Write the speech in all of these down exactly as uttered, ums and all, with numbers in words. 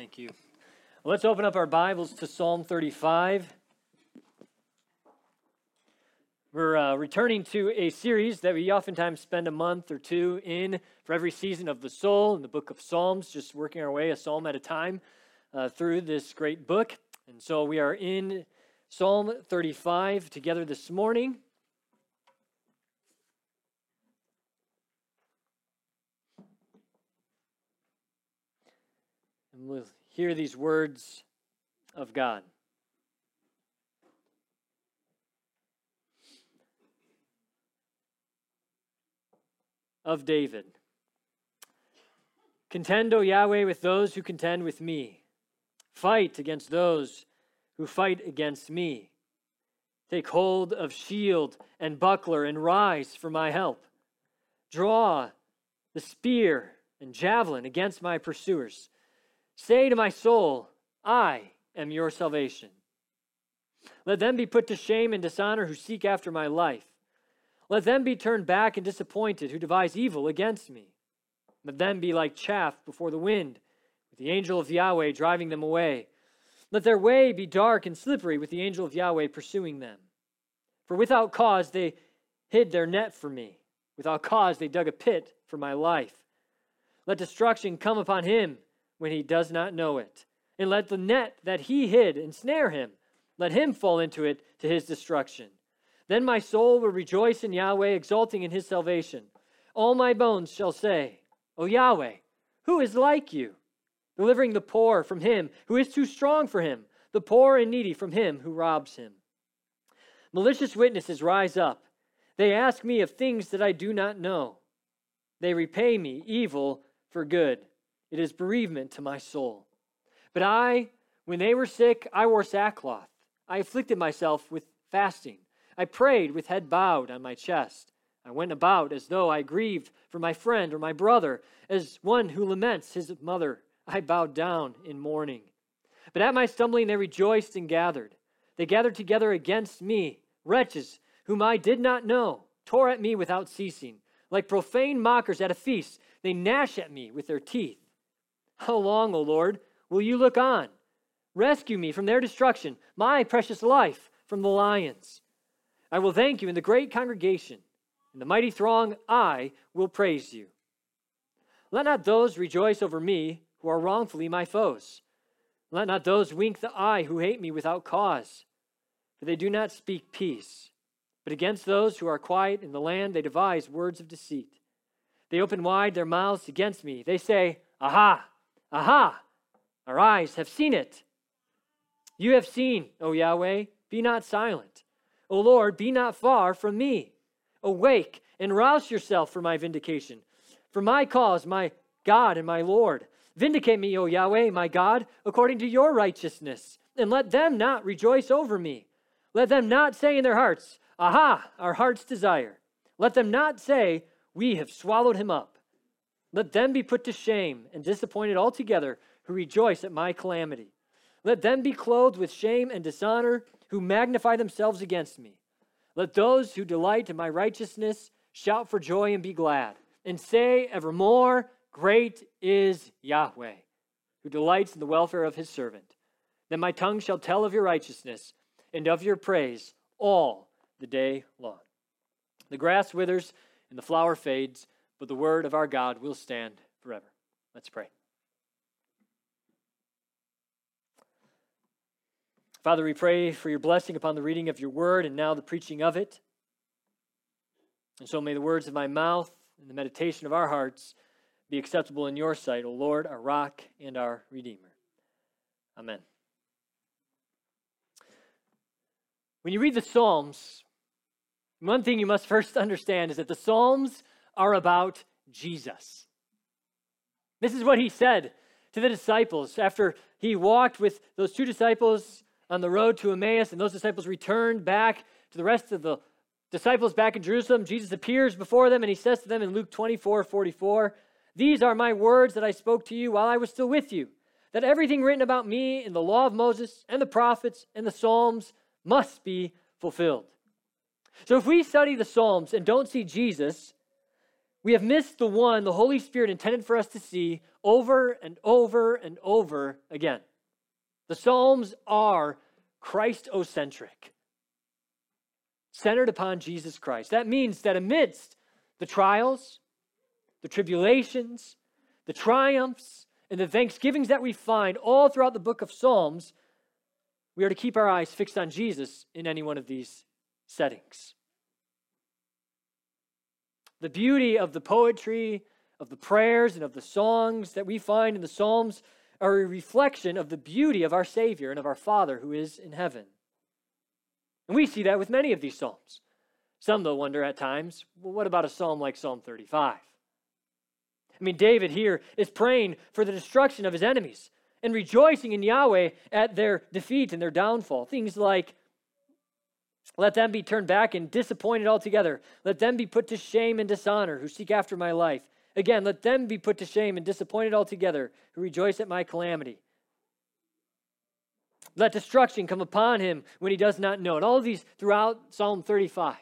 Thank you. Well, let's open up our Bibles to Psalm thirty-five. We're uh, returning to a series that we oftentimes spend a month or two in for every season of the soul in the book of Psalms, just working our way a psalm at a time uh, through this great book. And so we are in Psalm thirty-five together this morning. And we'll hear these words of God. Of David. Contend, O Yahweh, with those who contend with me. Fight against those who fight against me. Take hold of shield and buckler and rise for my help. Draw the spear and javelin against my pursuers. Say to my soul, I am your salvation. Let them be put to shame and dishonor who seek after my life. Let them be turned back and disappointed who devise evil against me. Let them be like chaff before the wind, with the angel of Yahweh driving them away. Let their way be dark and slippery, with the angel of Yahweh pursuing them. For without cause they hid their net for me. Without cause they dug a pit for my life. Let destruction come upon him when he does not know it. And let the net that he hid ensnare him. Let him fall into it to his destruction. Then my soul will rejoice in Yahweh, exulting in his salvation. All my bones shall say, O Yahweh, who is like you? Delivering the poor from him who is too strong for him, the poor and needy from him who robs him. Malicious witnesses rise up. They ask me of things that I do not know. They repay me evil for good. It is bereavement to my soul. But I, when they were sick, I wore sackcloth. I afflicted myself with fasting. I prayed with head bowed on my chest. I went about as though I grieved for my friend or my brother, as one who laments his mother. I bowed down in mourning. But at my stumbling they rejoiced and gathered. They gathered together against me, wretches whom I did not know, tore at me without ceasing. Like profane mockers at a feast, they gnash at me with their teeth. How long, O Lord, will you look on? Rescue me from their destruction, my precious life from the lions. I will thank you in the great congregation. In the mighty throng, I will praise you. Let not those rejoice over me who are wrongfully my foes. Let not those wink the eye who hate me without cause. For they do not speak peace. But against those who are quiet in the land, they devise words of deceit. They open wide their mouths against me. They say, Aha! Aha! Our eyes have seen it. You have seen, O Yahweh, be not silent. O Lord, be not far from me. Awake and rouse yourself for my vindication. For my cause, my God and my Lord. Vindicate me, O Yahweh, my God, according to your righteousness. And let them not rejoice over me. Let them not say in their hearts, Aha, our heart's desire. Let them not say, We have swallowed him up. Let them be put to shame and disappointed altogether who rejoice at my calamity. Let them be clothed with shame and dishonor who magnify themselves against me. Let those who delight in my righteousness shout for joy and be glad, and say evermore, Great is Yahweh, who delights in the welfare of his servant. Then my tongue shall tell of your righteousness and of your praise all the day long. The grass withers and the flower fades, but the word of our God will stand forever. Let's pray. Father, we pray for your blessing upon the reading of your word and now the preaching of it. And so may the words of my mouth and the meditation of our hearts be acceptable in your sight, O Lord, our rock and our Redeemer. Amen. When you read the Psalms, one thing you must first understand is that the Psalms are about Jesus. This is what he said to the disciples after he walked with those two disciples on the road to Emmaus, and those disciples returned back to the rest of the disciples back in Jerusalem. Jesus appears before them, and he says to them in Luke twenty-four forty-four, These are my words that I spoke to you while I was still with you, that everything written about me in the law of Moses and the prophets and the Psalms must be fulfilled. So if we study the Psalms and don't see Jesus, we have missed the one the Holy Spirit intended for us to see over and over and over again. The Psalms are Christocentric, centered upon Jesus Christ. That means that amidst the trials, the tribulations, the triumphs, and the thanksgivings that we find all throughout the book of Psalms, we are to keep our eyes fixed on Jesus in any one of these settings. The beauty of the poetry, of the prayers, and of the songs that we find in the Psalms are a reflection of the beauty of our Savior and of our Father who is in heaven. And we see that with many of these Psalms. Some, though, wonder at times, well, what about a psalm like Psalm thirty-five? I mean, David here is praying for the destruction of his enemies and rejoicing in Yahweh at their defeat and their downfall. Things like, let them be turned back and disappointed altogether. Let them be put to shame and dishonor who seek after my life. Again, let them be put to shame and disappointed altogether who rejoice at my calamity. Let destruction come upon him when he does not know it. All of these throughout Psalm thirty-five.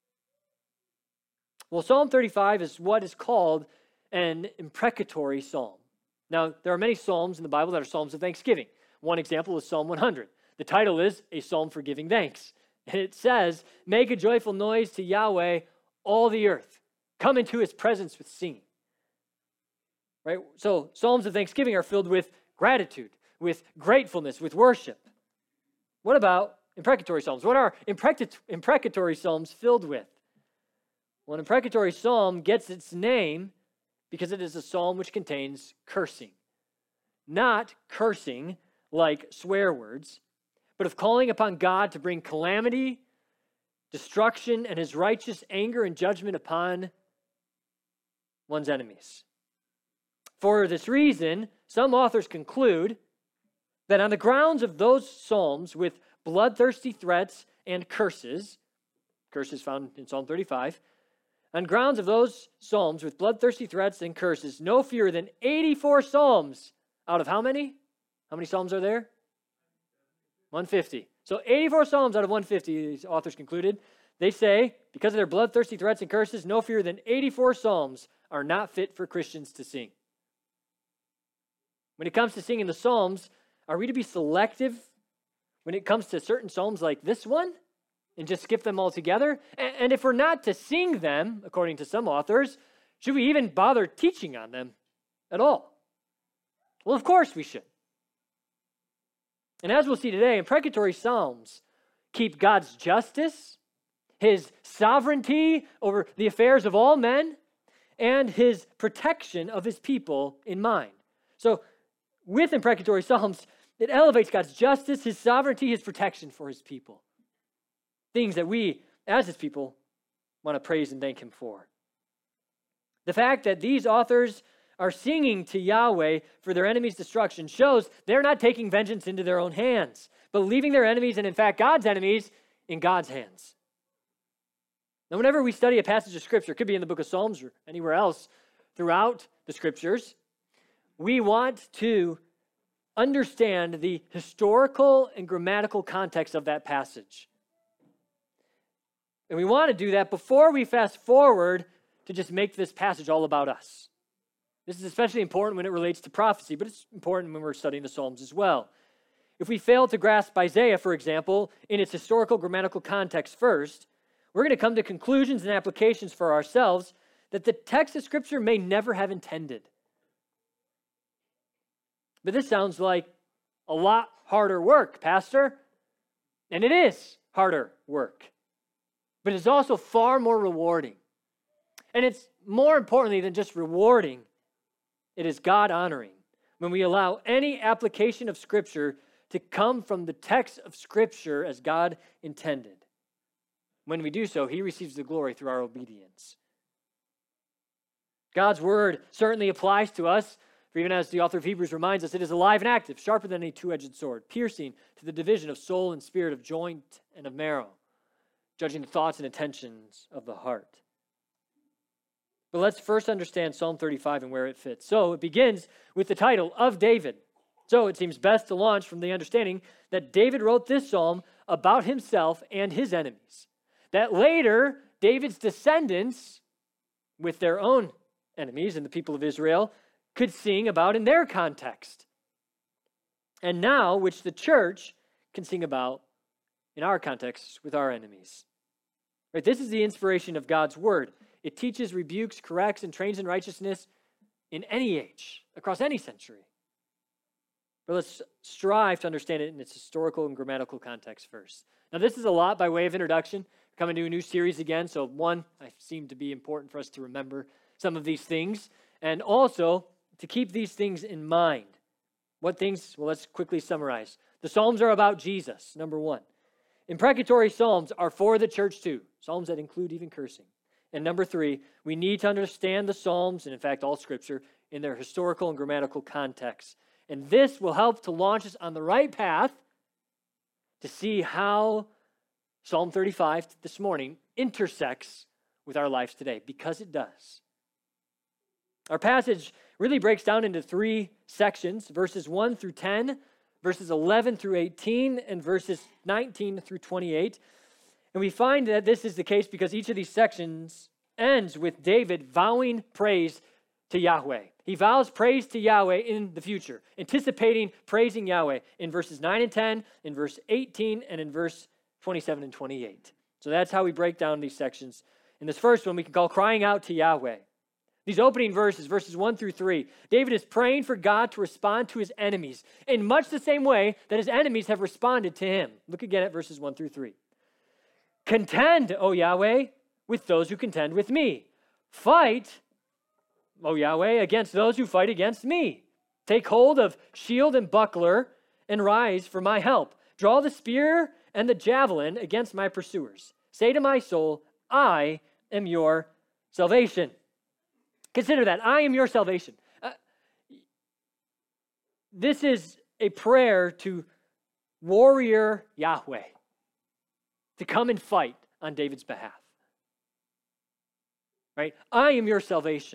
Well, Psalm thirty-five is what is called an imprecatory psalm. Now, there are many psalms in the Bible that are psalms of thanksgiving. One example is Psalm one hundred. The title is A Psalm for Giving Thanks. And it says, make a joyful noise to Yahweh, all the earth. Come into his presence with singing. Right? So psalms of thanksgiving are filled with gratitude, with gratefulness, with worship. What about imprecatory psalms? What are imprecatory psalms filled with? Well, an imprecatory psalm gets its name because it is a psalm which contains cursing. Not cursing like swear words, but of calling upon God to bring calamity, destruction, and his righteous anger and judgment upon one's enemies. For this reason, some authors conclude that on the grounds of those psalms with bloodthirsty threats and curses, curses found in Psalm thirty-five, on grounds of those psalms with bloodthirsty threats and curses, no fewer than eighty-four psalms out of how many? How many psalms are there? one hundred fifty. So eighty-four psalms out of one hundred fifty, these authors concluded. They say, because of their bloodthirsty threats and curses, no fewer than eighty-four psalms are not fit for Christians to sing. When it comes to singing the psalms, are we to be selective when it comes to certain psalms like this one and just skip them altogether? And if we're not to sing them, according to some authors, should we even bother teaching on them at all? Well, of course we should. And as we'll see today, imprecatory psalms keep God's justice, his sovereignty over the affairs of all men, and his protection of his people in mind. So with imprecatory psalms, it elevates God's justice, his sovereignty, his protection for his people. Things that we, as his people, want to praise and thank him for. The fact that these authors are singing to Yahweh for their enemies' destruction shows they're not taking vengeance into their own hands, but leaving their enemies, and in fact God's enemies, in God's hands. Now, whenever we study a passage of Scripture, it could be in the book of Psalms or anywhere else throughout the Scriptures, we want to understand the historical and grammatical context of that passage. And we want to do that before we fast forward to just make this passage all about us. This is especially important when it relates to prophecy, but it's important when we're studying the Psalms as well. If we fail to grasp Isaiah, for example, in its historical grammatical context first, we're going to come to conclusions and applications for ourselves that the text of Scripture may never have intended. But this sounds like a lot harder work, Pastor. And it is harder work. But it's also far more rewarding. And it's more importantly than just rewarding, it is God-honoring when we allow any application of Scripture to come from the text of Scripture as God intended. When we do so, he receives the glory through our obedience. God's word certainly applies to us, for even as the author of Hebrews reminds us, it is alive and active, sharper than a two-edged sword, piercing to the division of soul and spirit, of joint and of marrow, judging the thoughts and intentions of the heart. But let's first understand Psalm thirty-five and where it fits. So it begins with the title of David. So it seems best to launch from the understanding that David wrote this psalm about himself and his enemies. That later, David's descendants, with their own enemies and the people of Israel could sing about in their context. And now, which the church can sing about in our context with our enemies. Right? This is the inspiration of God's word. It teaches, rebukes, corrects, and trains in righteousness in any age, across any century. But let's strive to understand it in its historical and grammatical context first. Now, this is a lot by way of introduction. We're coming to a new series again, so one, I seem to be important for us to remember some of these things, and also to keep these things in mind. What things? Well, let's quickly summarize. The Psalms are about Jesus, number one. Imprecatory Psalms are for the church too, Psalms that include even cursing. And number three, we need to understand the Psalms, and in fact all Scripture, in their historical and grammatical context. And this will help to launch us on the right path to see how Psalm thirty-five this morning intersects with our lives today, because it does. Our passage really breaks down into three sections, verses one through ten, verses eleven through eighteen, and verses nineteen through twenty-eight. And we find that this is the case because each of these sections ends with David vowing praise to Yahweh. He vows praise to Yahweh in the future, anticipating praising Yahweh in verses nine and ten, in verse eighteen, and in verse twenty-seven and twenty-eight. So that's how we break down these sections. In this first one, we can call crying out to Yahweh. These opening verses, verses one through three, David is praying for God to respond to his enemies in much the same way that his enemies have responded to him. Look again at verses one through three. Contend, O Yahweh, with those who contend with me. Fight, O Yahweh, against those who fight against me. Take hold of shield and buckler and rise for my help. Draw the spear and the javelin against my pursuers. Say to my soul, I am your salvation. Consider that. I am your salvation. Uh, this is a prayer to warrior Yahweh to come and fight on David's behalf. Right? I am your salvation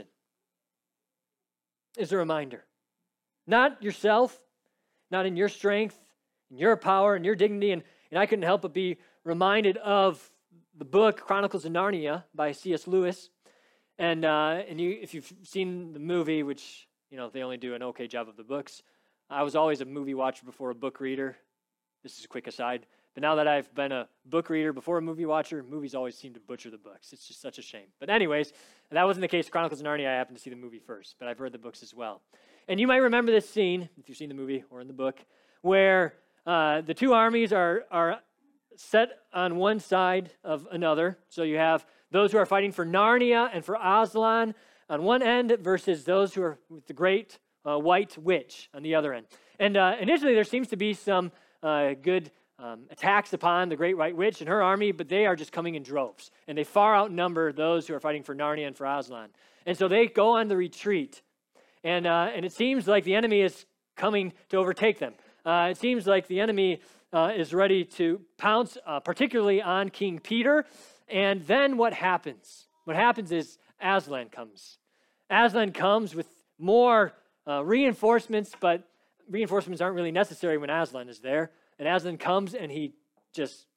is a reminder. Not yourself, not in your strength, in your power, in your dignity. And, and I couldn't help but be reminded of the book Chronicles of Narnia by C S Lewis. And uh, and you, if you've seen the movie, which, you know, they only do an okay job of the books, I was always a movie watcher before a book reader. This is a quick aside. But now that I've been a book reader before a movie watcher, movies always seem to butcher the books. It's just such a shame. But anyways, that wasn't the case. Chronicles of Narnia, I happened to see the movie first, but I've read the books as well. And you might remember this scene, if you've seen the movie or in the book, where uh, the two armies are are set on one side of another. So you have those who are fighting for Narnia and for Aslan on one end versus those who are with the great uh, white witch on the other end. And uh, initially there seems to be some uh, good um, attacks upon the great white witch and her army, but they are just coming in droves. And they far outnumber those who are fighting for Narnia and for Aslan. And so they go on the retreat. And, uh, and it seems like the enemy is coming to overtake them. Uh, it seems like the enemy uh, is ready to pounce, uh, particularly on King Peter. And then what happens? What happens is Aslan comes. Aslan comes with more uh, reinforcements, but reinforcements aren't really necessary when Aslan is there. And Aslan comes and he just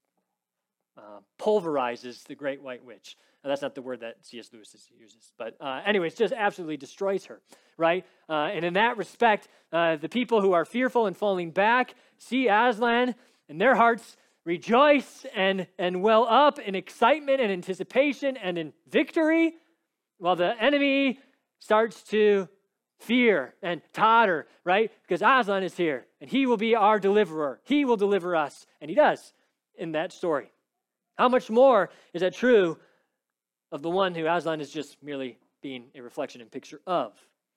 uh, pulverizes the great white witch. Now, that's not the word that C S Lewis uses. But uh, anyways, just absolutely destroys her, right? Uh, and in that respect, uh, the people who are fearful and falling back see Aslan, and their hearts rejoice and, and well up in excitement and anticipation and in victory, while the enemy starts to fear and totter, right? Because Aslan is here, and he will be our deliverer. He will deliver us, and he does in that story. How much more is that true of the one who Aslan is just merely being a reflection and picture of?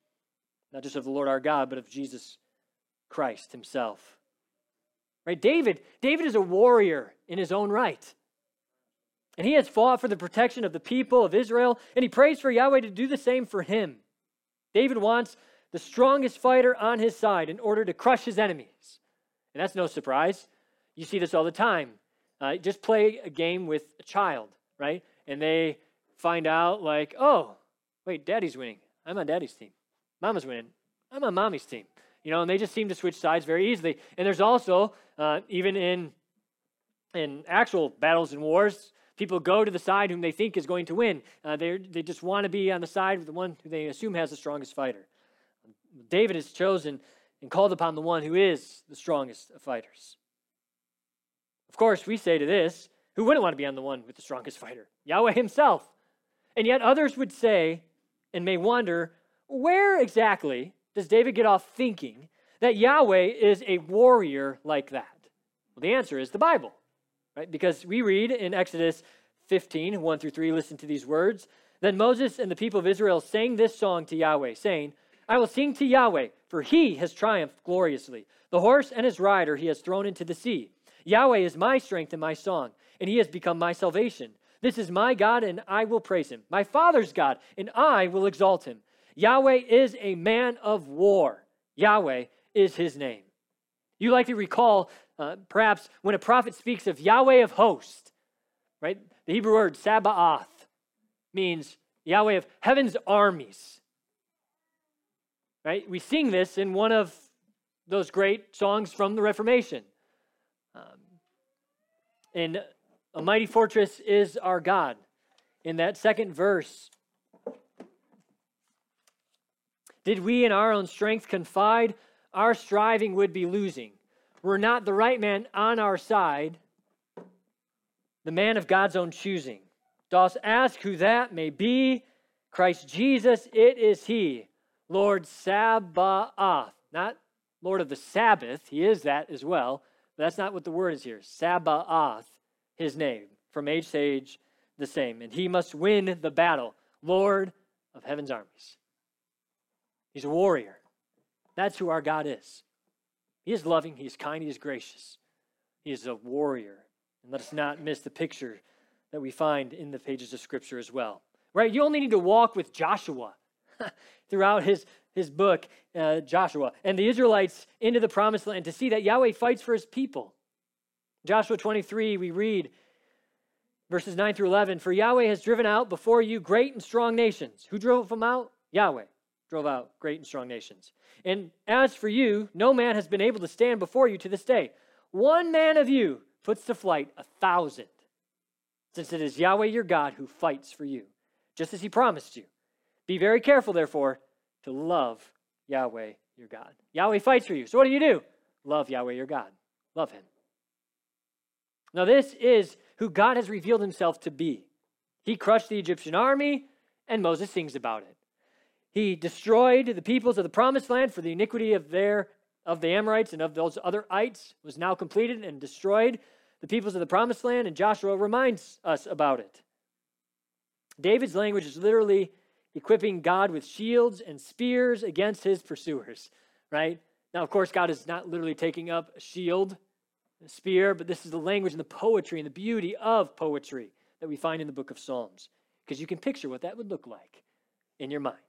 Not just of the Lord our God, but of Jesus Christ himself. Right? David, David is a warrior in his own right. And he has fought for the protection of the people of Israel, and he prays for Yahweh to do the same for him. David wants the strongest fighter on his side in order to crush his enemies. And that's no surprise. You see this all the time. Uh, just play a game with a child, right? And they find out like, oh, wait, daddy's winning. I'm on daddy's team. Mama's winning. I'm on mommy's team. You know, and they just seem to switch sides very easily. And there's also, uh, even in in actual battles and wars, People go to the side whom they think is going to win. Uh, they they just want to be on the side of the one who they assume has the strongest fighter. David has chosen and called upon the one who is the strongest of fighters. Of course, we say to this, who wouldn't want to be on the one with the strongest fighter? Yahweh himself. And yet others would say and may wonder, where exactly does David get off thinking that Yahweh is a warrior like that? Well, the answer is the Bible, right? Because we read in Exodus fifteen, one through three, listen to these words. Then Moses and the people of Israel sang this song to Yahweh, saying, I will sing to Yahweh, for he has triumphed gloriously. The horse and his rider he has thrown into the sea. Yahweh is my strength and my song, and he has become my salvation. This is my God, and I will praise him. My father's God, and I will exalt him. Yahweh is a man of war. Yahweh is his name. You likely recall, uh, perhaps, when a prophet speaks of Yahweh of hosts, right? The Hebrew word Sabaoth means Yahweh of heaven's armies. Right? We sing this in one of those great songs from the Reformation. Um, and a mighty fortress is our God. In that second verse, did we in our own strength confide, our striving would be losing. Were not the right man on our side, the man of God's own choosing. Dost ask who that may be? Christ Jesus, it is he. Lord Sabaoth, not Lord of the Sabbath. He is that as well, but that's not what the word is here. Sabaoth, his name, from age to age the same. And he must win the battle, Lord of heaven's armies. He's a warrior. That's who our God is. He is loving, he is kind, he is gracious. He is a warrior. And let us not miss the picture that we find in the pages of Scripture as well. Right? You only need to walk with Joshua throughout his, his book, uh, Joshua, and the Israelites into the promised land to see that Yahweh fights for his people. Joshua twenty-three, we read verses nine through eleven, for Yahweh has driven out before you great and strong nations. Who drove them out? Yahweh drove out great and strong nations. And as for you, no man has been able to stand before you to this day. One man of you puts to flight a thousand, since it is Yahweh your God who fights for you, just as he promised you. Be very careful, therefore, to love Yahweh your God. Yahweh fights for you. So what do you do? Love Yahweh your God. Love him. Now this is who God has revealed himself to be. He crushed the Egyptian army, and Moses sings about it. He destroyed the peoples of the promised land, for the iniquity of their of the Amorites and of those other ites was now completed and destroyed the peoples of the promised land, and Joshua reminds us about it. David's language is literally equipping God with shields and spears against his pursuers, right? Now, of course, God is not literally taking up a shield, a spear, but this is the language and the poetry and the beauty of poetry that we find in the book of Psalms, because you can picture what that would look like in your mind.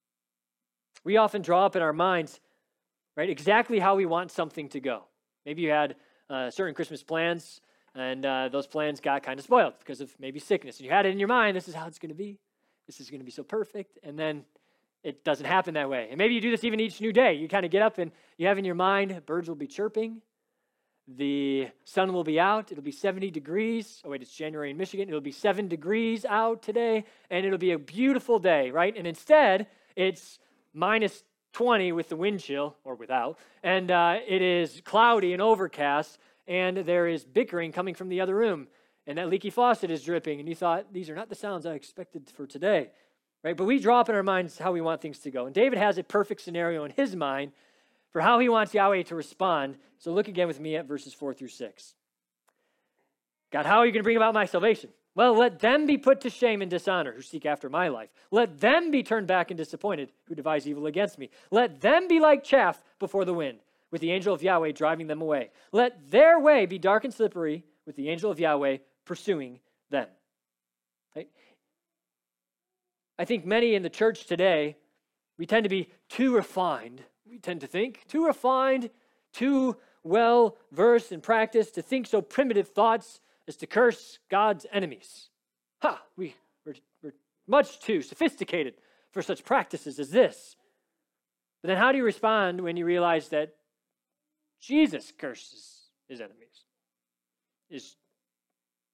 We often draw up in our minds, right, exactly how we want something to go. Maybe you had uh, certain Christmas plans, and uh, those plans got kind of spoiled because of maybe sickness. And you had it in your mind, this is how it's going to be. This is going to be so perfect. And then it doesn't happen that way. And maybe you do this even each new day. You kind of get up and you have in your mind, birds will be chirping. The sun will be out. It'll be seventy degrees. Oh, wait, it's January in Michigan. It'll be seven degrees out today, and it'll be a beautiful day, right? And instead, it's minus twenty with the wind chill, or without, and uh, it is cloudy and overcast, and there is bickering coming from the other room, and that leaky faucet is dripping, and you thought, these are not the sounds I expected for today, right? But we draw up in our minds how we want things to go, and David has a perfect scenario in his mind for how he wants Yahweh to respond. So look again with me at verses four through six. God, how are you going to bring about my salvation? Well, let them be put to shame and dishonor who seek after my life. Let them be turned back and disappointed who devise evil against me. Let them be like chaff before the wind, with the angel of Yahweh driving them away. Let their way be dark and slippery, with the angel of Yahweh pursuing them. Right? I think many in the church today, we tend to be too refined. We tend to think too refined, too well-versed in practice, to think so primitive thoughts as to curse God's enemies. Ha! We, we're, we're much too sophisticated for such practices as this. But then how do you respond when you realize that Jesus curses his enemies? Is,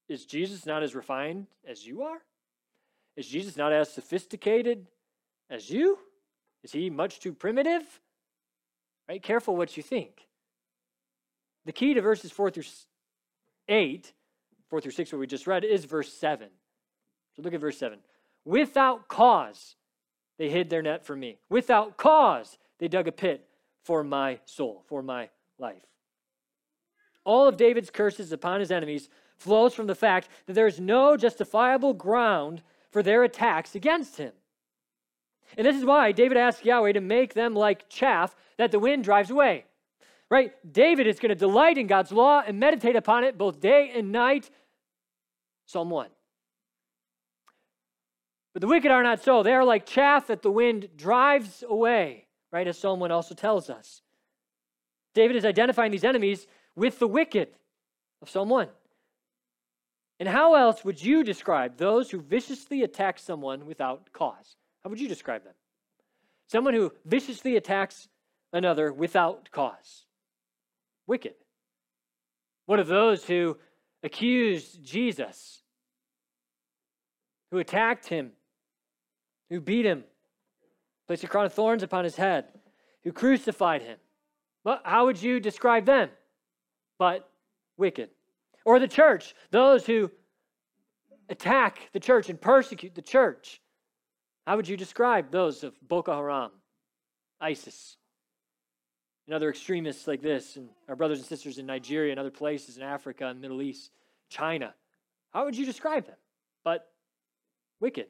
is Jesus not as refined as you are? Is Jesus not as sophisticated as you? Is he much too primitive? Right? Careful what you think. The key to verses four through eight, four through six, what we just read, is verse seven. So look at verse seven. Without cause, they hid their net from me. Without cause, they dug a pit for my soul, for my life. All of David's curses upon his enemies flows from the fact that there is no justifiable ground for their attacks against him. And this is why David asked Yahweh to make them like chaff that the wind drives away. Right? David is going to delight in God's law and meditate upon it both day and night. Psalm one. But the wicked are not so. They are like chaff that the wind drives away. Right? As Psalm one also tells us. David is identifying these enemies with the wicked of Psalm one. And how else would you describe those who viciously attack someone without cause? How would you describe them? Someone who viciously attacks another without cause. Wicked. What of those who accused Jesus, who attacked him, who beat him, placed a crown of thorns upon his head, who crucified him? Well, how would you describe them? But wicked. Or the church, those who attack the church and persecute the church. How would you describe those of Boko Haram, ISIS, and other extremists like this, and our brothers and sisters in Nigeria and other places in Africa and Middle East, China? How would you describe them? But wicked.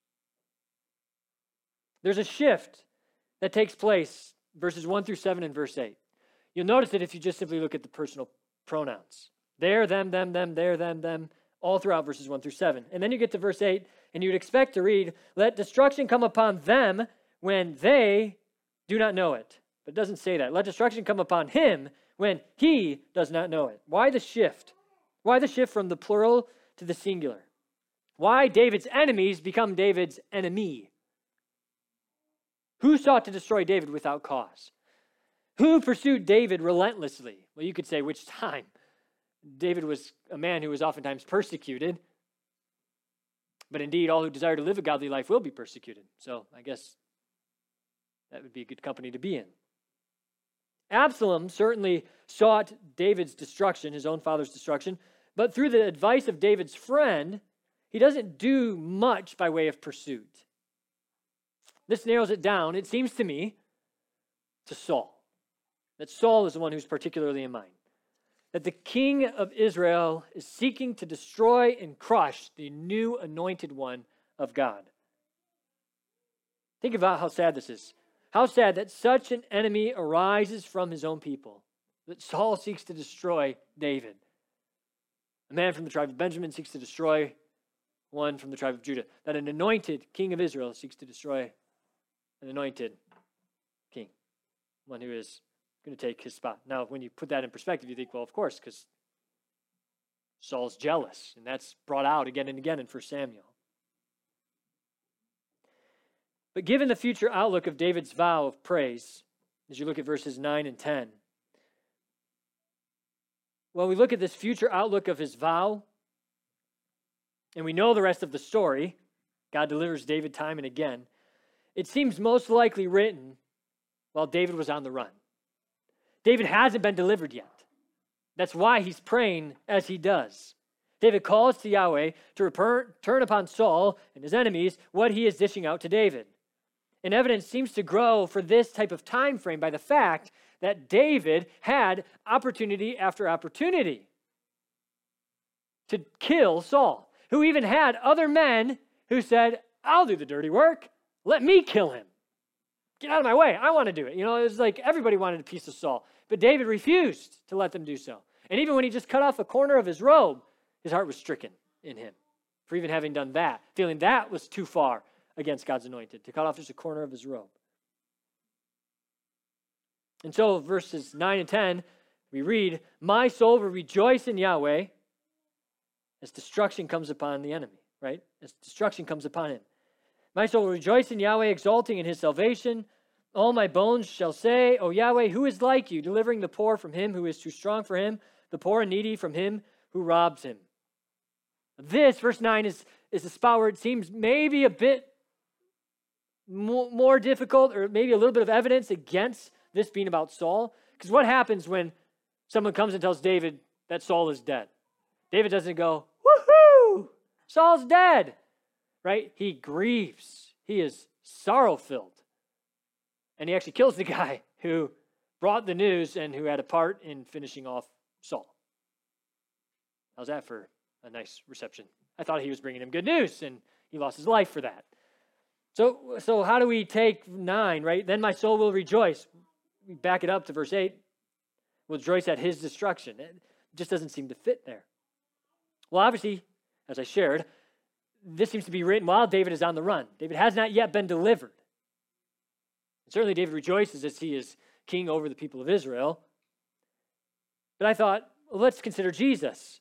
There's a shift that takes place, verses one through seven and verse eight. You'll notice it if you just simply look at the personal pronouns. There, them, them, them, there, them, them, all throughout verses one through seven. And then you get to verse eight, and you'd expect to read, let destruction come upon them when they do not know it. But it doesn't say that. Let destruction come upon him when he does not know it. Why the shift? Why the shift from the plural to the singular? Why David's enemies become David's enemy? Who sought to destroy David without cause? Who pursued David relentlessly? Well, you could say, which time? David was a man who was oftentimes persecuted. But indeed, all who desire to live a godly life will be persecuted. So I guess that would be a good company to be in. Absalom certainly sought David's destruction, his own father's destruction, but through the advice of David's friend, he doesn't do much by way of pursuit. This narrows it down, it seems to me, to Saul. That Saul is the one who's particularly in mind. That the king of Israel is seeking to destroy and crush the new anointed one of God. Think about how sad this is. How sad that such an enemy arises from his own people. That Saul seeks to destroy David. A man from the tribe of Benjamin seeks to destroy one from the tribe of Judah. That an anointed king of Israel seeks to destroy an anointed king. One who is going to take his spot. Now, when you put that in perspective, you think, well, of course, because Saul's jealous, and that's brought out again and again in First Samuel. But given the future outlook of David's vow of praise, as you look at verses nine and ten, well, we look at this future outlook of his vow, and we know the rest of the story. God delivers David time and again. It seems most likely written while David was on the run. David hasn't been delivered yet. That's why he's praying as he does. David calls to Yahweh to return upon Saul and his enemies what he is dishing out to David. And evidence seems to grow for this type of time frame by the fact that David had opportunity after opportunity to kill Saul, who even had other men who said, I'll do the dirty work. Let me kill him. Get out of my way. I want to do it. You know, it was like everybody wanted a piece of Saul. But David refused to let them do so. And even when he just cut off a corner of his robe, his heart was stricken in him for even having done that, feeling that was too far against God's anointed, to cut off just a corner of his robe. And so verses nine and ten, we read, my soul will rejoice in Yahweh as destruction comes upon the enemy, right? As destruction comes upon him. My soul will rejoice in Yahweh, exulting in his salvation. All my bones shall say, O Yahweh, who is like you, delivering the poor from him who is too strong for him, the poor and needy from him who robs him. This, verse nine, is, is a spot where it seems maybe a bit more, more difficult, or maybe a little bit of evidence against this being about Saul. Because what happens when someone comes and tells David that Saul is dead? David doesn't go, woohoo, Saul's dead, right? He grieves. He is sorrow-filled. And he actually kills the guy who brought the news and who had a part in finishing off Saul. How's that for a nice reception? I thought he was bringing him good news, and he lost his life for that. So, so how do we take nine, right? Then my soul will rejoice. We back it up to verse eight. Will rejoice at his destruction. It just doesn't seem to fit there. Well, obviously, as I shared, this seems to be written while David is on the run. David has not yet been delivered. And certainly David rejoices as he is king over the people of Israel. But I thought, well, let's consider Jesus.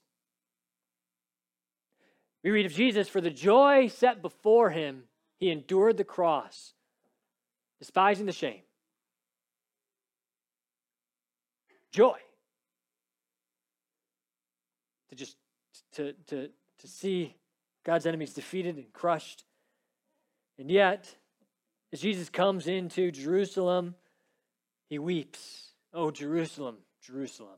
We read of Jesus, for the joy set before him, he endured the cross, despising the shame. Joy. To just, to, to, to see God's enemies defeated and crushed. And yet, as Jesus comes into Jerusalem, he weeps. Oh, Jerusalem, Jerusalem.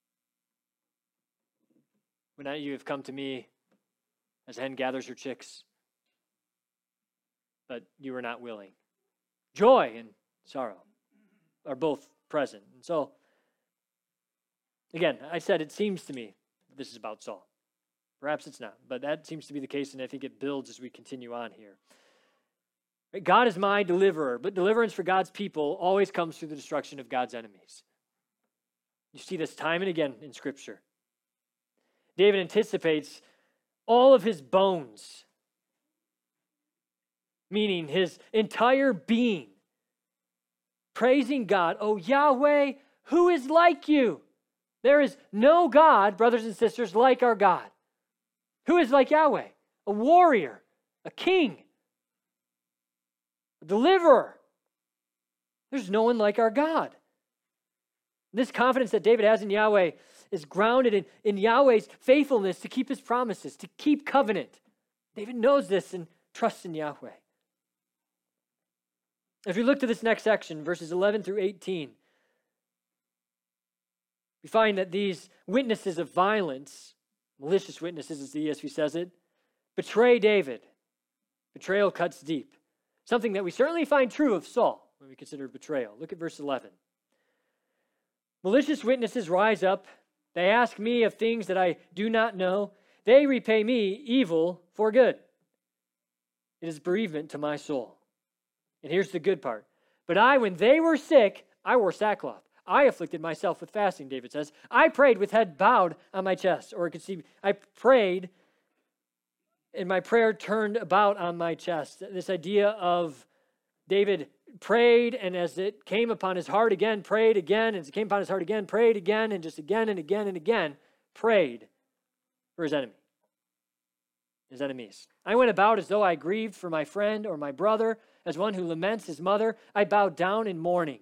Would not you have come to me as a hen gathers her chicks? But you were not willing. Joy and sorrow are both present. And so, again, I said it seems to me that this is about Saul. Perhaps it's not, but that seems to be the case, and I think it builds as we continue on here. God is my deliverer, but deliverance for God's people always comes through the destruction of God's enemies. You see this time and again in Scripture. David anticipates all of his bones, meaning his entire being, praising God. Oh, Yahweh, who is like you? There is no God, brothers and sisters, like our God. Who is like Yahweh? A warrior, a king, a deliverer. There's no one like our God. This confidence that David has in Yahweh is grounded in, in Yahweh's faithfulness to keep his promises, to keep covenant. David knows this and trusts in Yahweh. As we look to this next section, verses eleven through eighteen, we find that these witnesses of violence, malicious witnesses as the E S V says it, betray David. Betrayal cuts deep. Something that we certainly find true of Saul when we consider betrayal. Look at verse eleven. Malicious witnesses rise up. They ask me of things that I do not know. They repay me evil for good. It is bereavement to my soul. And here's the good part. But I, when they were sick, I wore sackcloth. I afflicted myself with fasting, David says. I prayed with head bowed on my chest. Or you can see, I prayed and my prayer turned about on my chest. This idea of David prayed, and as it came upon his heart again, prayed again, and as it came upon his heart again, prayed again, and just again and again and again, prayed for his enemy, his enemies. I went about as though I grieved for my friend or my brother, as one who laments his mother. I bowed down in mourning.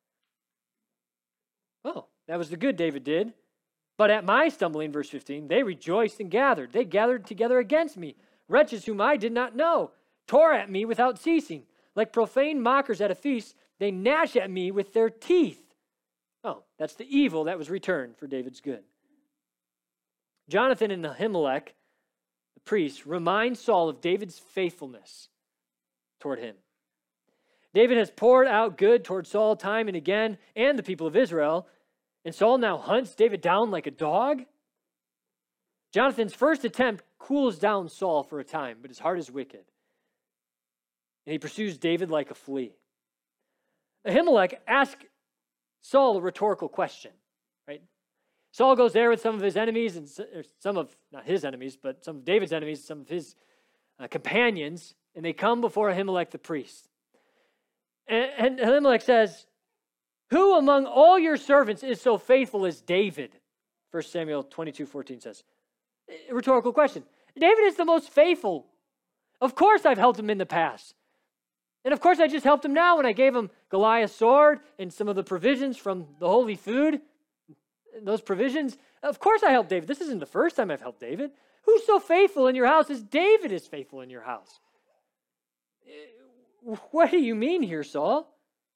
Oh, that was the good David did. But at my stumbling, verse fifteen, they rejoiced and gathered. They gathered together against me. Wretches whom I did not know tore at me without ceasing. Like profane mockers at a feast, they gnash at me with their teeth. Oh, that's the evil that was returned for David's good. Jonathan and Ahimelech, the priest, remind Saul of David's faithfulness toward him. David has poured out good toward Saul time and again, and the people of Israel, and Saul now hunts David down like a dog. Jonathan's first attempt cools down Saul for a time, but his heart is wicked. And he pursues David like a flea. Ahimelech asks Saul a rhetorical question, right? Saul goes there with some of his enemies, and some of, not his enemies, but some of David's enemies, some of his uh, companions, and they come before Ahimelech the priest. And, and Ahimelech says, who among all your servants is so faithful as David? First Samuel twenty-two fourteen says. A rhetorical question. David is the most faithful. Of course I've helped him in the past. And of course I just helped him now when I gave him Goliath's sword and some of the provisions from the holy food. Those provisions. Of course I helped David. This isn't the first time I've helped David. Who's so faithful in your house as David is faithful in your house? What do you mean here, Saul?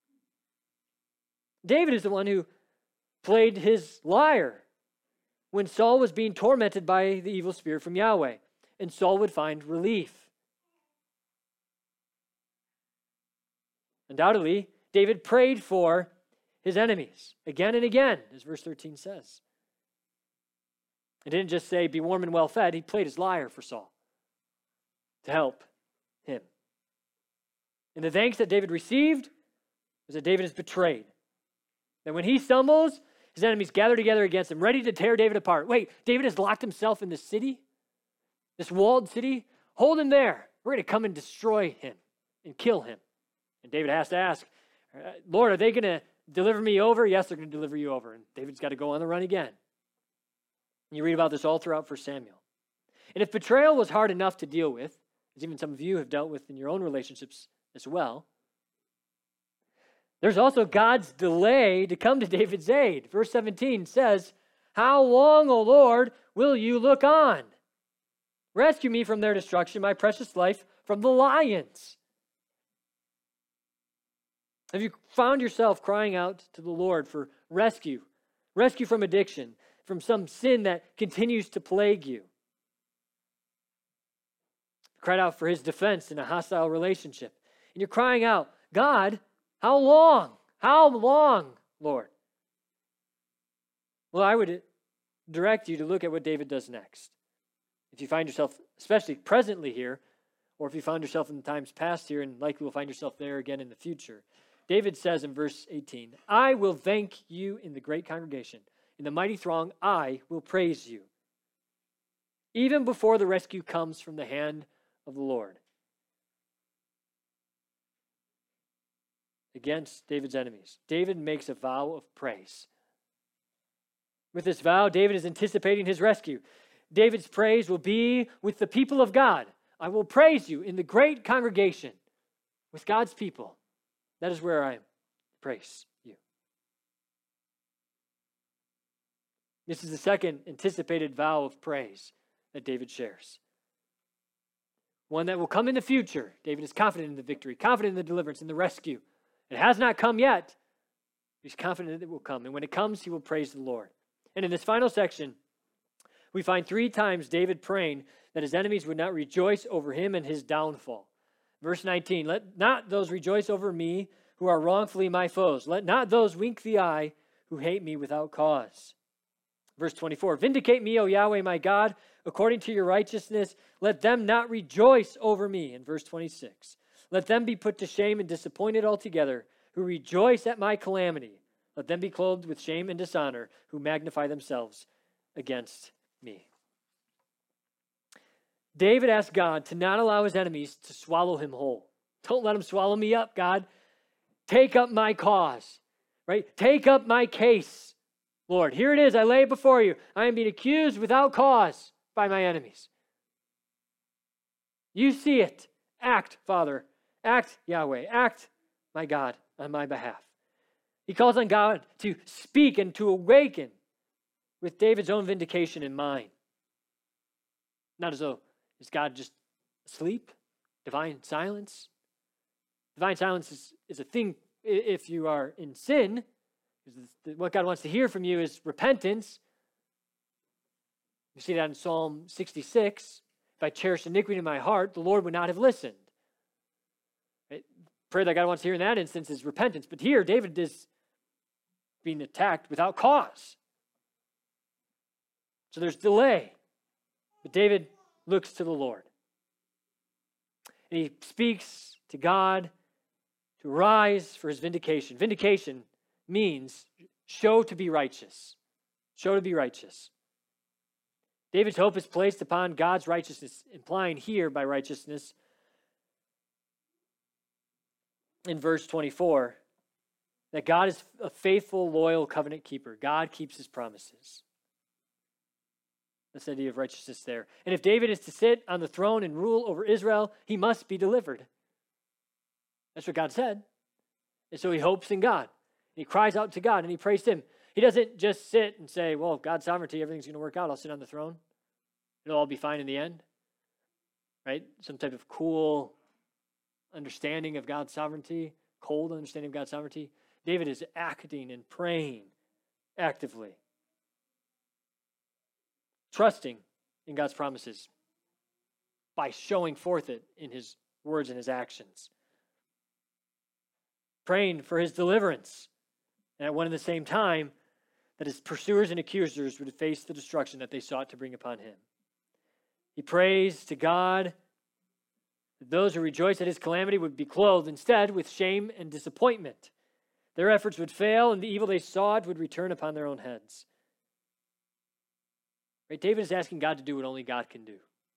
David is the one who played his lyre when Saul was being tormented by the evil spirit from Yahweh, and Saul would find relief. Undoubtedly, David prayed for his enemies again and again, as verse thirteen says. It didn't just say, be warm and well fed. He played his lyre for Saul to help him. And the thanks that David received was that David is betrayed. That when he stumbles, his enemies gather together against him, ready to tear David apart. Wait, David has locked himself in this city, this walled city? Hold him there. We're going to come and destroy him and kill him. And David has to ask, Lord, are they going to deliver me over? Yes, they're going to deliver you over. And David's got to go on the run again. And you read about this all throughout First Samuel. And if betrayal was hard enough to deal with, as even some of you have dealt with in your own relationships as well, there's also God's delay to come to David's aid. Verse seventeen says, how long, O Lord, will you look on? Rescue me from their destruction, my precious life from the lions. Have you found yourself crying out to the Lord for rescue? Rescue from addiction, from some sin that continues to plague you. Cried out for his defense in a hostile relationship. And you're crying out, God, how long? How long, Lord? Well, I would direct you to look at what David does next. If you find yourself, especially presently here, or if you found yourself in the times past here and likely will find yourself there again in the future. David says in verse eighteen, I will thank you in the great congregation. In the mighty throng, I will praise you. Even before the rescue comes from the hand of the Lord. Against David's enemies. David makes a vow of praise. With this vow, David is anticipating his rescue. David's praise will be with the people of God. I will praise you in the great congregation with God's people. That is where I praise you. This is the second anticipated vow of praise that David shares. One that will come in the future. David is confident in the victory, confident in the deliverance, in the rescue. It has not come yet. He's confident that it will come. And when it comes, he will praise the Lord. And in this final section, we find three times David praying that his enemies would not rejoice over him and his downfall. Verse nineteen, let not those rejoice over me who are wrongfully my foes. Let not those wink the eye who hate me without cause. Verse twenty-four, vindicate me, O Yahweh my God, according to your righteousness. Let them not rejoice over me. In verse twenty-six, let them be put to shame and disappointed altogether, who rejoice at my calamity. Let them be clothed with shame and dishonor, who magnify themselves against me. David asked God to not allow his enemies to swallow him whole. Don't let them swallow me up, God. Take up my cause, right? Take up my case, Lord. Here it is. I lay it before you. I am being accused without cause by my enemies. You see it. Act, Father. Act, Yahweh. Act, my God, on my behalf. He calls on God to speak and to awaken with David's own vindication in mind. Not as though, is God just asleep? Divine silence? Divine silence is, is a thing if you are in sin. What God wants to hear from you is repentance. You see that in Psalm sixty-six. If I cherished iniquity in my heart, the Lord would not have listened. Right? Prayer that God wants to hear in that instance is repentance. But here, David is being attacked without cause. So there's delay. But David looks to the Lord. And he speaks to God to rise for his vindication. Vindication means show to be righteous. Show to be righteous. David's hope is placed upon God's righteousness, implying here by righteousness in verse twenty-four that God is a faithful, loyal covenant keeper. God keeps his promises. That's the idea of righteousness there. And if David is to sit on the throne and rule over Israel, he must be delivered. That's what God said. And so he hopes in God. And he cries out to God and he prays to him. He doesn't just sit and say, well, God's sovereignty, everything's going to work out. I'll sit on the throne. it'll all be fine in the end, right? Some type of cool understanding of God's sovereignty, cold understanding of God's sovereignty. David is acting and praying actively, trusting in God's promises by showing forth it in his words and his actions, praying for his deliverance, and at one and the same time, that his pursuers and accusers would face the destruction that they sought to bring upon him. He prays to God that those who rejoice at his calamity would be clothed instead with shame and disappointment. Their efforts would fail, and the evil they sought would return upon their own heads. Right? David is asking God to do what only God can do.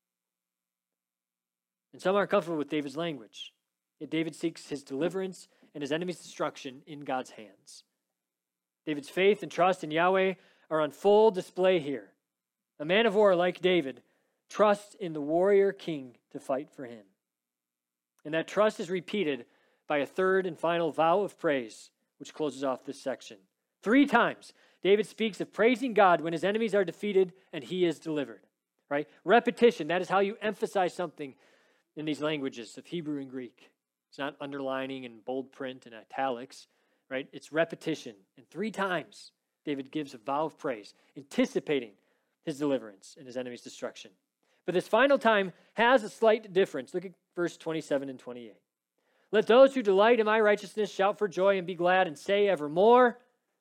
And some aren't comfortable with David's language. Yet David seeks his deliverance and his enemy's destruction in God's hands. David's faith and trust in Yahweh are on full display here. A man of war like David trusts in the warrior king to fight for him. And that trust is repeated by a third and final vow of praise, which closes off this section. Three times, David speaks of praising God when his enemies are defeated and he is delivered. Right? Repetition, that is how you emphasize something in these languages of Hebrew and Greek. It's not underlining in bold print and italics, right? It's repetition. And three times, David gives a vow of praise, anticipating his deliverance and his enemy's destruction. But this final time has a slight difference. Look at verse twenty-seven and twenty-eight. Let those who delight in my righteousness shout for joy and be glad and say evermore,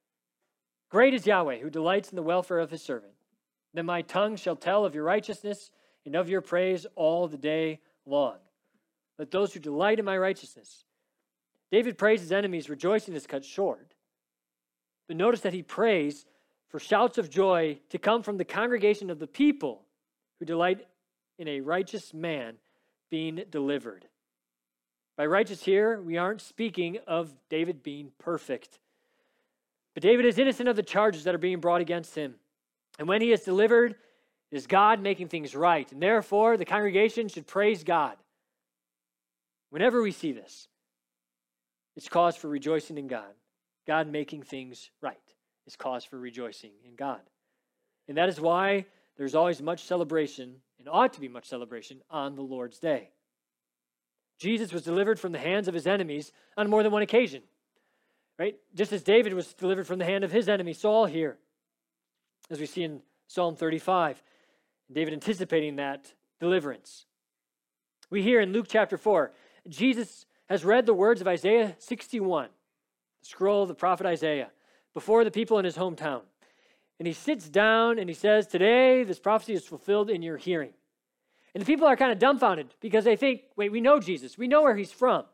great is Yahweh who delights in the welfare of his servant. Then my tongue shall tell of your righteousness and of your praise all the day long. Let those who delight in my righteousness. David prays his enemies, rejoicing is cut short. But notice that he prays for shouts of joy to come from the congregation of the people who delight in a righteous man being delivered. By righteous here, we aren't speaking of David being perfect. But David is innocent of the charges that are being brought against him. And when he is delivered, it is God making things right. And therefore, the congregation should praise God. Whenever we see this, it's cause for rejoicing in God. God making things right is cause for rejoicing in God. And that is why there's always much celebration, and ought to be much celebration, on the Lord's Day. Jesus was delivered from the hands of his enemies on more than one occasion. Right? Just as David was delivered from the hand of his enemy, Saul, here, as we see in Psalm thirty-five. David anticipating that deliverance. We hear in Luke chapter four, Jesus has read the words of Isaiah sixty-one, the scroll of the prophet Isaiah, before the people in his hometown. And he sits down and he says, today this prophecy is fulfilled in your hearing. And the people are kind of dumbfounded because they think, wait, we know Jesus. We know where he's from.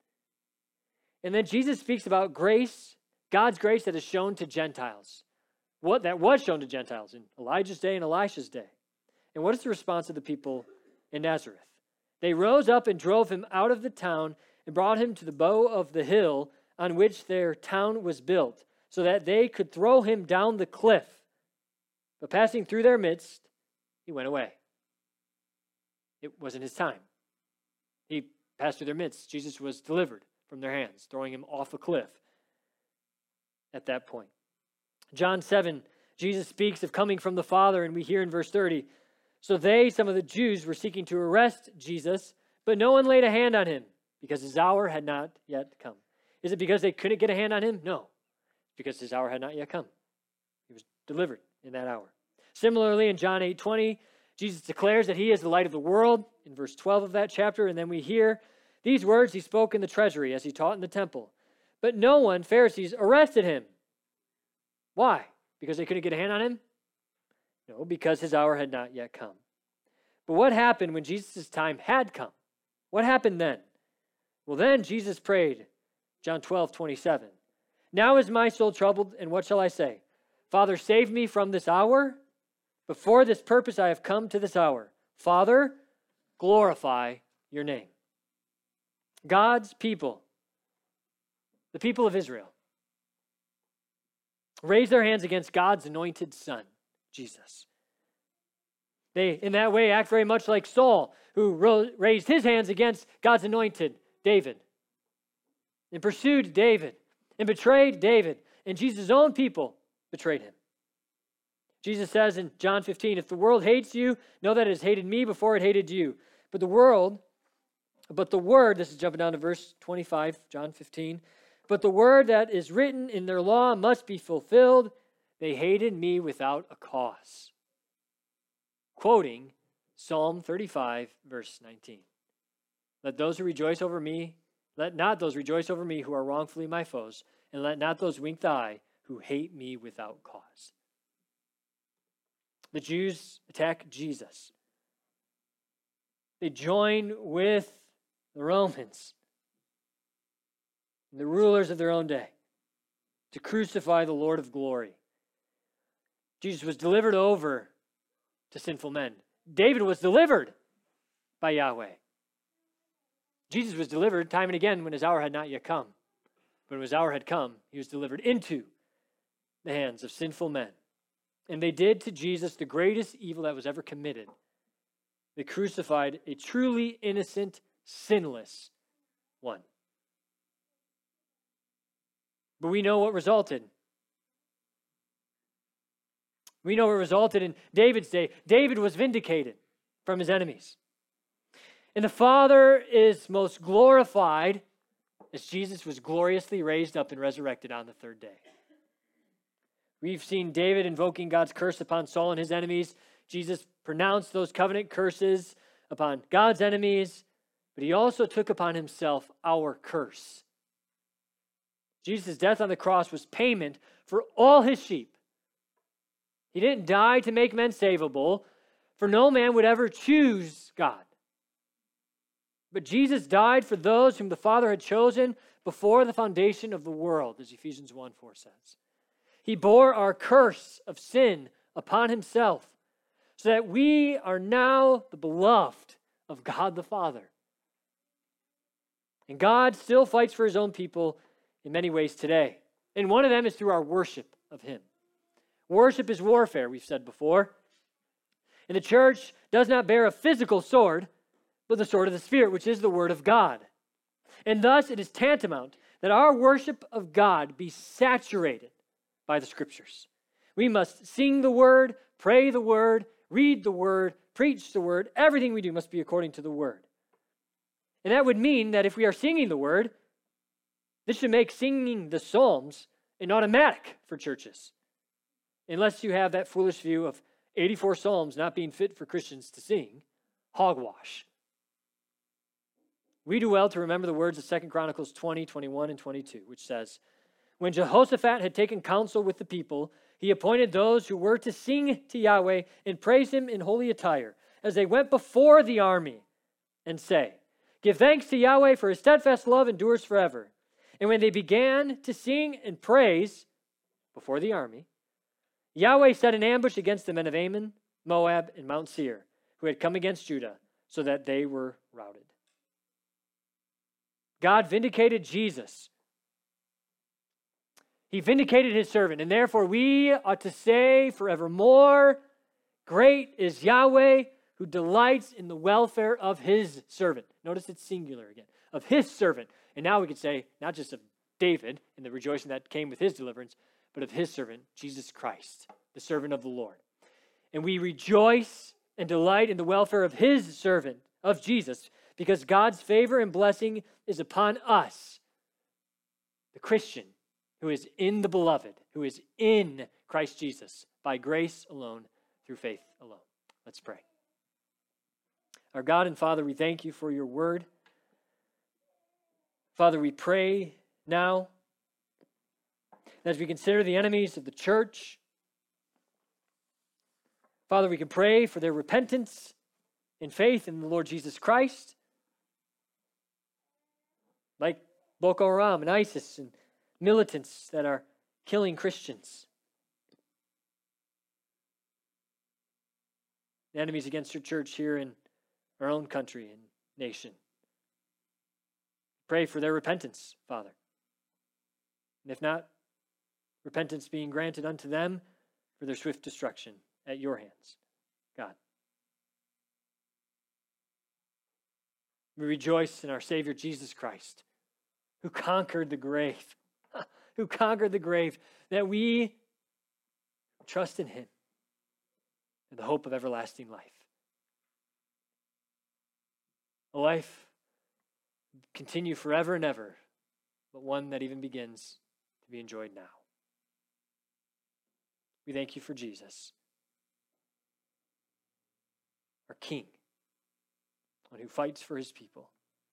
And then Jesus speaks about grace, God's grace that is shown to Gentiles. What that was shown to Gentiles in Elijah's day and Elisha's day. And what is the response of the people in Nazareth? They rose up and drove him out of the town and brought him to the bow of the hill on which their town was built, so that they could throw him down the cliff. But passing through their midst, he went away. It wasn't his time. He passed through their midst. Jesus was delivered from their hands, throwing him off a cliff at that point. John seven, Jesus speaks of coming from the Father, and we hear in verse thirty, so they, some of the Jews, were seeking to arrest Jesus, but no one laid a hand on him because his hour had not yet come. Is it because they couldn't get a hand on him? No, because his hour had not yet come. He was delivered in that hour. Similarly, in John eight twenty, Jesus declares that he is the light of the world in verse twelve of that chapter, and then we hear these words he spoke in the treasury as he taught in the temple. But no one, Pharisees, arrested him. Why? Because they couldn't get a hand on him? No, because his hour had not yet come. But what happened when Jesus' time had come? What happened then? Well, then Jesus prayed, John twelve twenty-seven. Now is my soul troubled, and what shall I say? Father, save me from this hour. But for this purpose I have come to this hour. Father, glorify your name. God's people, the people of Israel, raise their hands against God's anointed son, Jesus. They, in that way, act very much like Saul, who ro- raised his hands against God's anointed, David, and pursued David, and betrayed David, and Jesus' own people betrayed him. Jesus says in John fifteen, if the world hates you, know that it has hated me before it hated you. But the world, but the word, this is jumping down to verse twenty-five, John fifteen, but the word that is written in their law must be fulfilled. They hated me without a cause. Quoting Psalm thirty-five, verse nineteen. Let those who rejoice over me, let not those rejoice over me who are wrongfully my foes, and let not those wink the eye who hate me without cause. The Jews attack Jesus. They join with the Romans, the rulers of their own day, to crucify the Lord of glory. Jesus was delivered over to sinful men. David was delivered by Yahweh. Jesus was delivered time and again when his hour had not yet come. But when his hour had come, he was delivered into the hands of sinful men. And they did to Jesus the greatest evil that was ever committed. They crucified a truly innocent, sinless one. But we know what resulted. We know what resulted in David's day. David was vindicated from his enemies. And the Father is most glorified as Jesus was gloriously raised up and resurrected on the third day. We've seen David invoking God's curse upon Saul and his enemies. Jesus pronounced those covenant curses upon God's enemies, but he also took upon himself our curse. Jesus' death on the cross was payment for all his sheep. He didn't die to make men savable, for no man would ever choose God. But Jesus died for those whom the Father had chosen before the foundation of the world, as Ephesians one four says. He bore our curse of sin upon himself, so that we are now the beloved of God the Father. And God still fights for his own people in many ways today. And one of them is through our worship of him. Worship is warfare, we've said before. And the church does not bear a physical sword, but the sword of the Spirit, which is the word of God. And thus it is tantamount that our worship of God be saturated by the Scriptures. We must sing the word, pray the word, read the word, preach the word. Everything we do must be according to the word. And that would mean that if we are singing the word, this should make singing the Psalms an automatic for churches. Unless you have that foolish view of eighty-four Psalms not being fit for Christians to sing, hogwash. We do well to remember the words of Second Chronicles twenty, twenty-one, and twenty-two, which says, when Jehoshaphat had taken counsel with the people, he appointed those who were to sing to Yahweh and praise him in holy attire, as they went before the army and say, give thanks to Yahweh, for his steadfast love endures forever. And when they began to sing and praise before the army, Yahweh set an ambush against the men of Ammon, Moab, and Mount Seir, who had come against Judah, so that they were routed. God vindicated Jesus. He vindicated his servant, and therefore we ought to say forevermore, great is Yahweh who delights in the welfare of his servant. Notice it's singular again, of his servant. And now we could say, not just of David and the rejoicing that came with his deliverance, but of his servant, Jesus Christ, the servant of the Lord. And we rejoice and delight in the welfare of his servant, of Jesus, because God's favor and blessing is upon us, the Christian, who is in the beloved, who is in Christ Jesus, by grace alone, through faith alone. Let's pray. Our God and Father, we thank you for your word. Father, we pray now that as we consider the enemies of the church, Father, we can pray for their repentance and faith in the Lord Jesus Christ, like Boko Haram and ISIS and militants that are killing Christians. The enemies against your church here in our own country and nation. Pray for their repentance, Father. And if not, repentance being granted unto them for their swift destruction at your hands, God. We rejoice in our Savior Jesus Christ, who conquered the grave, who conquered the grave, that we trust in him and the hope of everlasting life. A life continue forever and ever, but one that even begins to be enjoyed now. We thank you for Jesus, our King, one who fights for his people.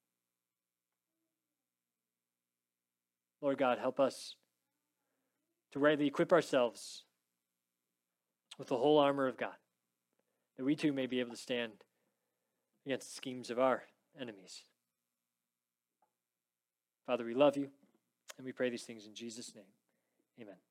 Lord God, help us to rightly equip ourselves with the whole armor of God, that we too may be able to stand against the schemes of our enemies. Father, we love you, and we pray these things in Jesus' name. Amen.